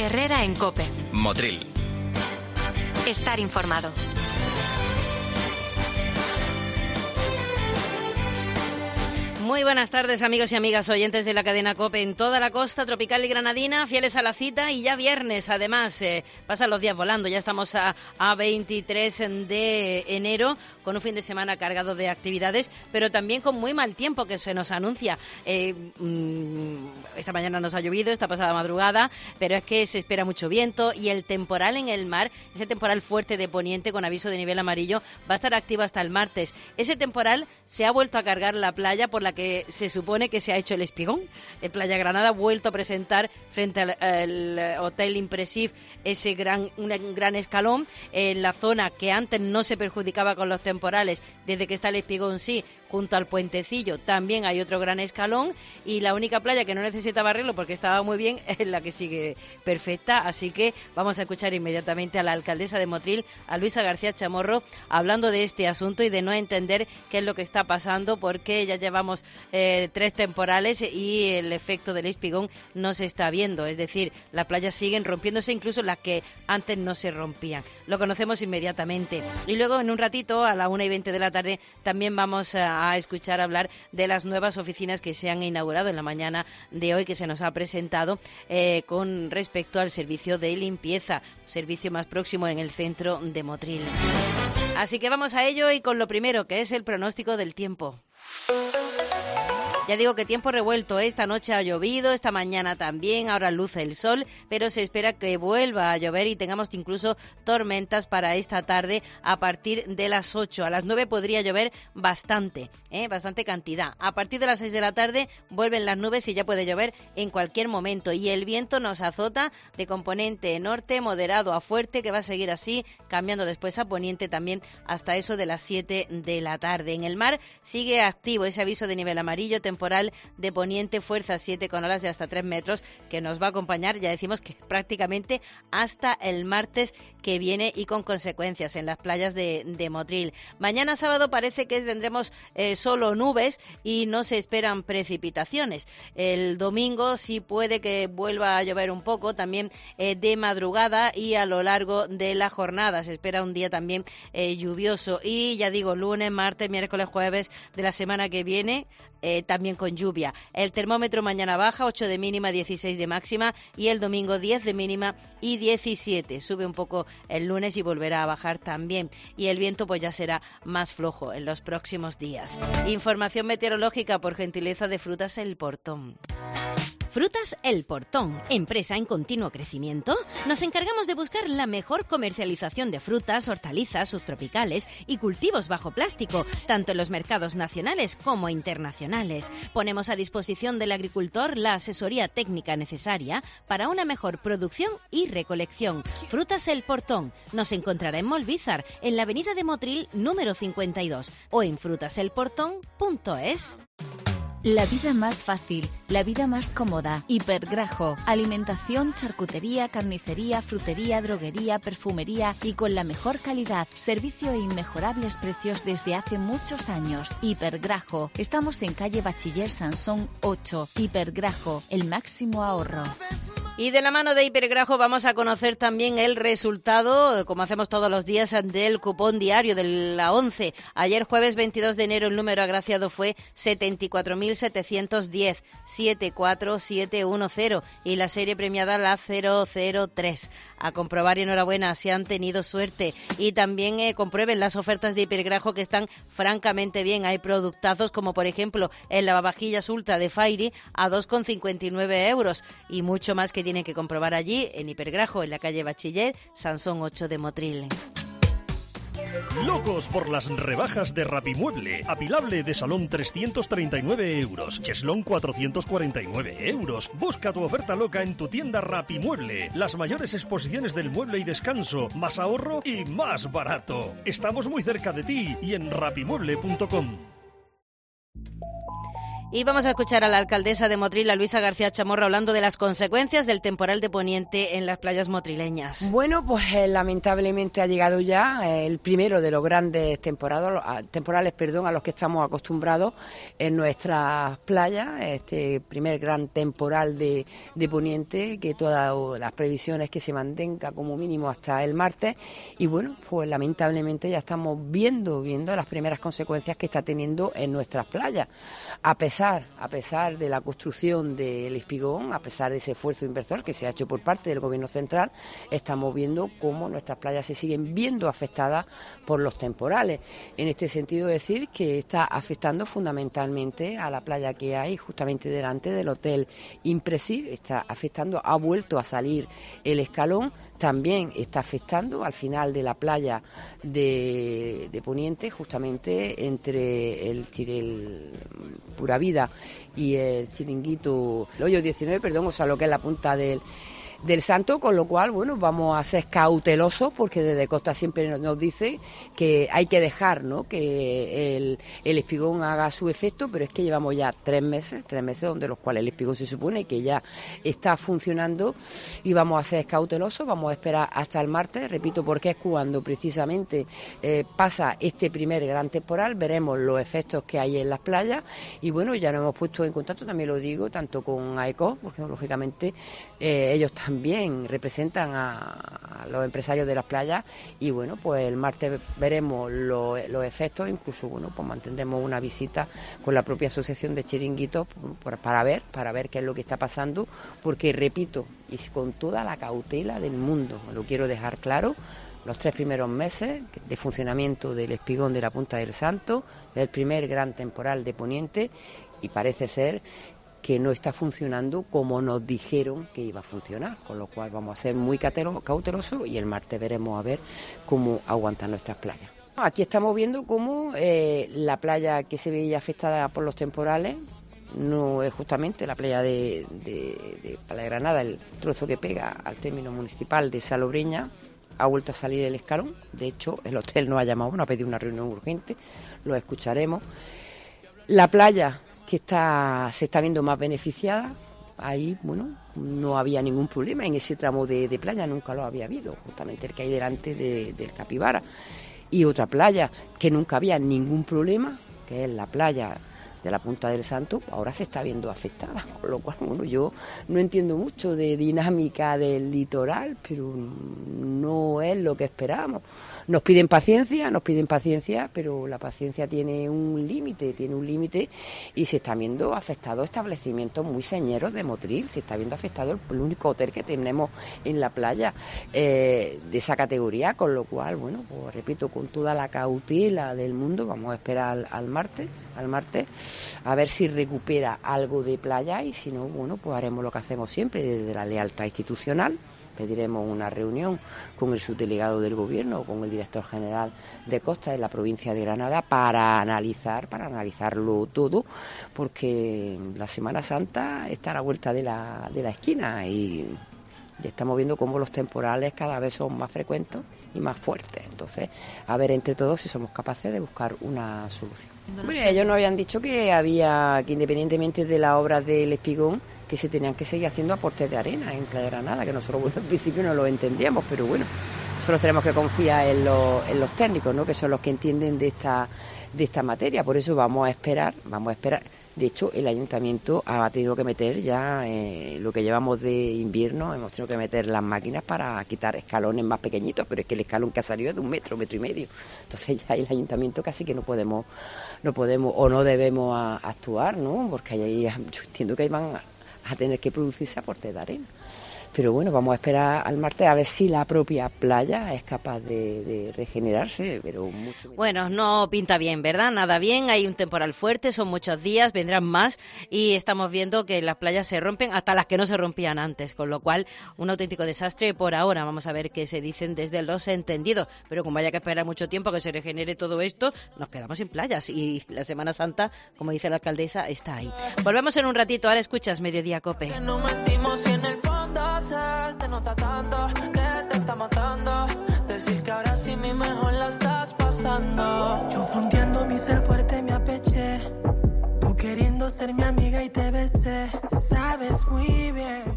Herrera en COPE. Motril. Estar informado. Muy buenas tardes, amigos y amigas oyentes de la cadena COPE en toda la costa tropical y granadina, fieles a la cita y ya viernes. Además, pasan los días volando, ya estamos a 23 de enero con un fin de semana cargado de actividades, pero también con muy mal tiempo que se nos anuncia. Esta mañana nos ha llovido, esta pasada madrugada, pero es que se espera mucho viento y el temporal en el mar, ese temporal fuerte de poniente con aviso de nivel amarillo, va a estar activo hasta el martes. Ese temporal se ha vuelto a cargar la playa por la que se supone que se ha hecho el espigón. Playa Granada ha vuelto a presentar frente al Hotel Impressive un gran escalón en la zona que antes no se perjudicaba con los temporales, desde que está el espigón sí, junto al puentecillo también hay otro gran escalón y la única playa que no necesitaba arreglo porque estaba muy bien es la que sigue perfecta, así que vamos a escuchar inmediatamente a la alcaldesa de Motril, a Luisa García Chamorro, hablando de este asunto y de no entender qué es lo que está pasando, porque ya llevamos 3 temporales y el efecto del espigón no se está viendo, es decir, las playas siguen rompiéndose, incluso las que antes no se rompían. Lo conocemos inmediatamente. Y luego en un ratito, a la 1:20 de la tarde, también vamos a escuchar hablar de las nuevas oficinas que se han inaugurado en la mañana de hoy, que se nos ha presentado con respecto al servicio de limpieza, servicio más próximo en el centro de Motril. Así que vamos a ello y con lo primero, que es el pronóstico del tiempo. Ya digo que tiempo revuelto, esta noche ha llovido, esta mañana también, ahora luce el sol, pero se espera que vuelva a llover y tengamos incluso tormentas para esta tarde a partir de las 8. A las 9 podría llover bastante cantidad. A partir de las 6 de la tarde vuelven las nubes y ya puede llover en cualquier momento. Y el viento nos azota de componente norte, moderado a fuerte, que va a seguir así, cambiando después a poniente también hasta eso de las 7 de la tarde. En el mar sigue activo ese aviso de nivel amarillo, temporal de poniente, fuerza 7 con olas de hasta 3 metros, que nos va a acompañar, ya decimos que prácticamente hasta el martes que viene y con consecuencias en las playas de Motril. Mañana sábado parece que tendremos solo nubes y no se esperan precipitaciones. El domingo sí puede que vuelva a llover un poco, también de madrugada y a lo largo de la jornada. Se espera un día también lluvioso y ya digo, lunes, martes, miércoles, jueves de la semana que viene, también con lluvia. El termómetro mañana baja, 8 de mínima, 16 de máxima, y el domingo 10 de mínima y 17. Sube un poco el lunes y volverá a bajar también. Y el viento pues ya será más flojo en los próximos días. Información meteorológica por gentileza de Frutas El Portón. Frutas El Portón, empresa en continuo crecimiento. Nos encargamos de buscar la mejor comercialización de frutas, hortalizas, subtropicales y cultivos bajo plástico, tanto en los mercados nacionales como internacionales. Ponemos a disposición del agricultor la asesoría técnica necesaria para una mejor producción y recolección. Frutas El Portón nos encontrará en Molvízar, en la avenida de Motril número 52 o en frutaselportón.es. La vida más fácil, la vida más cómoda. Hipergrajo. Alimentación, charcutería, carnicería, frutería, droguería, perfumería y con la mejor calidad. Servicio e inmejorables precios desde hace muchos años. Hipergrajo. Estamos en calle Bachiller Sansón 8. Hipergrajo. El máximo ahorro. Y de la mano de Hipergrajo vamos a conocer también el resultado, como hacemos todos los días, del cupón diario de la 11. Ayer, jueves 22 de enero, el número agraciado fue 74.710, 74710 y la serie premiada la 003. A comprobar y enhorabuena, si han tenido suerte. Y también comprueben las ofertas de Hipergrajo que están francamente bien. Hay productazos como por ejemplo el lavavajillas Ultra de Fairy a 2,59 euros y mucho más que tienen que comprobar allí en Hipergrajo, en la calle Bachiller, Sansón 8 de Motril. Locos por las rebajas de Rapimueble. Apilable de salón 339 euros. Cheslón 449 euros. Busca tu oferta loca en tu tienda Rapimueble. Las mayores exposiciones del mueble y descanso. Más ahorro y más barato. Estamos muy cerca de ti y en rapimueble.com. Y vamos a escuchar a la alcaldesa de Motril, a Luisa García Chamorro, hablando de las consecuencias del temporal de Poniente en las playas motrileñas. Bueno, pues lamentablemente ha llegado ya el primero de los grandes temporales, a los que estamos acostumbrados en nuestras playas, este primer gran temporal de Poniente, que todas las previsiones que se mantenga como mínimo hasta el martes, y bueno, pues lamentablemente ya estamos viendo las primeras consecuencias que está teniendo en nuestras playas. A pesar de la construcción del espigón, a pesar de ese esfuerzo inversor que se ha hecho por parte del Gobierno central, estamos viendo cómo nuestras playas se siguen viendo afectadas por los temporales. En este sentido, decir que está afectando fundamentalmente a la playa que hay justamente delante del Hotel Impresi, está afectando, ha vuelto a salir el escalón. También está afectando al final de la playa de Poniente, justamente entre el Pura Vida y el chiringuito, el hoyo 19, o sea, lo que es la punta del Santo, con lo cual, bueno, vamos a ser cautelosos, porque desde Costa siempre nos dice que hay que dejar, ¿no?, que el espigón haga su efecto, pero es que llevamos ya 3 meses donde los cuales el espigón se supone que ya está funcionando, y vamos a ser cautelosos, vamos a esperar hasta el martes, repito, porque es cuando precisamente pasa este primer gran temporal, veremos los efectos que hay en las playas, y bueno, ya nos hemos puesto en contacto, también lo digo, tanto con AECO, porque lógicamente ellos también representan a los empresarios de las playas, y bueno, pues el martes veremos los efectos, incluso bueno, pues mantendremos una visita con la propia asociación de chiringuitos para ver qué es lo que está pasando, porque repito, y con toda la cautela del mundo, lo quiero dejar claro, los 3 primeros meses de funcionamiento del espigón de la Punta del Santo, el primer gran temporal de Poniente, y parece ser que no está funcionando como nos dijeron que iba a funcionar, con lo cual vamos a ser muy cautelosos, y el martes veremos a ver cómo aguantan nuestras playas. Aquí estamos viendo cómo la playa que se veía afectada por los temporales no es justamente la playa de Playa Granada, el trozo que pega al término municipal de Salobreña. Ha vuelto a salir el escalón, de hecho el hotel nos ha llamado, nos ha pedido una reunión urgente, lo escucharemos. La playa que se está viendo más beneficiada, ahí, bueno, no había ningún problema en ese tramo de playa, nunca lo había habido, justamente el que hay delante del Capibara. Y otra playa que nunca había ningún problema, que es la playa de la Punta del Santo, ahora se está viendo afectada, con lo cual, bueno, yo no entiendo mucho de dinámica del litoral, pero no es lo que esperábamos. Nos piden paciencia, pero la paciencia tiene un límite, y se están viendo afectados establecimientos muy señeros de Motril, se está viendo afectado el único hotel que tenemos en la playa de esa categoría, con lo cual, bueno, pues repito, con toda la cautela del mundo, vamos a esperar al martes, a ver si recupera algo de playa, y si no, bueno, pues haremos lo que hacemos siempre, desde la lealtad institucional. Pediremos una reunión con el subdelegado del Gobierno, con el director general de Costa en la provincia de Granada, para analizarlo todo, porque la Semana Santa está a la vuelta de la esquina, y estamos viendo cómo los temporales cada vez son más frecuentes y más fuertes. Entonces, a ver entre todos si somos capaces de buscar una solución. Bueno, ellos nos habían dicho que independientemente de la obra del espigón, que se tenían que seguir haciendo aportes de arena en Playa Granada, que nosotros, bueno, al principio no lo entendíamos, pero bueno, nosotros tenemos que confiar en los técnicos, ¿no?, que son los que entienden de esta materia. Por eso vamos a esperar. De hecho, el ayuntamiento ha tenido que meter ya lo que llevamos de invierno, hemos tenido que meter las máquinas para quitar escalones más pequeñitos, pero es que el escalón que ha salido es de 1 metro, 1,5 metros. Entonces ya el ayuntamiento casi que no podemos o no debemos actuar, ¿no?, porque ahí yo entiendo que ahí van a tener que producirse aportes de arena. Pero bueno, vamos a esperar al martes a ver si la propia playa es capaz de regenerarse, pero mucho. Bueno, no pinta bien, ¿verdad? Nada bien, hay un temporal fuerte, son muchos días, vendrán más, y estamos viendo que las playas se rompen, hasta las que no se rompían antes, con lo cual un auténtico desastre por ahora. Vamos a ver qué se dicen desde los entendidos, pero como haya que esperar mucho tiempo a que se regenere todo esto, nos quedamos sin playas, y la Semana Santa, como dice la alcaldesa, está ahí. Volvemos en un ratito, ahora escuchas Mediodía COPE. Te nota tanto que te está matando. Decir que ahora sí mi mejor la estás pasando. Yo fundiendo mi ser fuerte me apeché. Tú queriendo ser ser mi amiga y te besé. Sabes muy bien